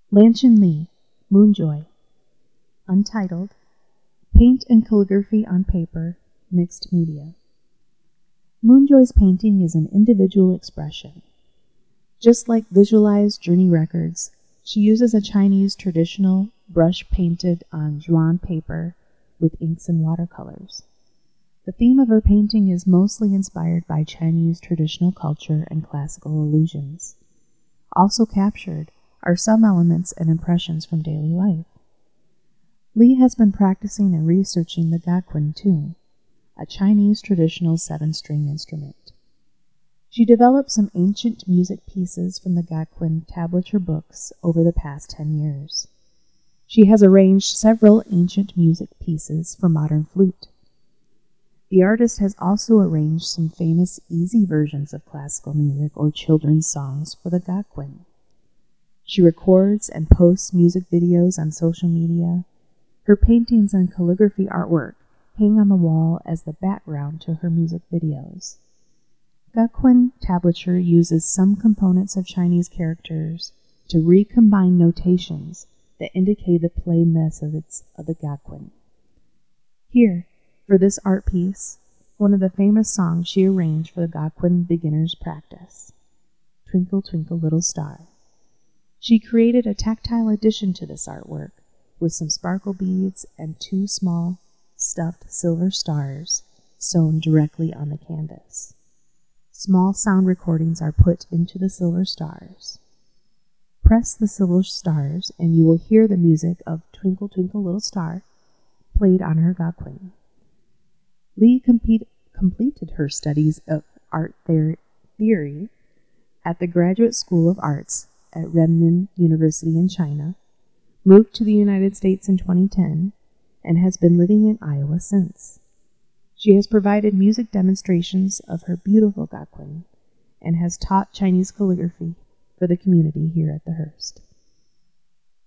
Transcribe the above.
Lanchin Li, Moonjoy. Untitled, Paint and Calligraphy on Paper, Mixed Media. Moonjoy's painting is an individual expression. Just like Visualized Journey Records, she uses a Chinese traditional brush painted on zhuan paper with inks and watercolors. The theme of her painting is mostly inspired by Chinese traditional culture and classical allusions. Also captured are some elements and impressions from daily life. Li has been practicing and researching the gaquin tune, a Chinese traditional 7-string instrument. She developed some ancient music pieces from the gaquin tablature books over the past 10 years. She has arranged several ancient music pieces for modern flute. The artist has also arranged some famous easy versions of classical music or children's songs for the gaquin. She records and posts music videos on social media. Her paintings and calligraphy artwork hang on the wall as the background to her music videos. Gaquin tablature uses some components of Chinese characters to recombine notations that indicate the play methods of the gaquin. Here, for this art piece, one of the famous songs she arranged for the gaquin beginner's practice, Twinkle, Twinkle, Little Star. She created a tactile addition to this artwork with some sparkle beads and 2 small stuffed silver stars sewn directly on the canvas. Small sound recordings are put into the silver stars. Press the silver stars and you will hear the music of Twinkle, Twinkle, Little Star played on her gaquin. Li completed her studies of art theory at the Graduate School of Arts at Renmin University in China, moved to the United States in 2010, and has been living in Iowa since. She has provided music demonstrations of her beautiful gaquin and has taught Chinese calligraphy for the community here at the Hearst.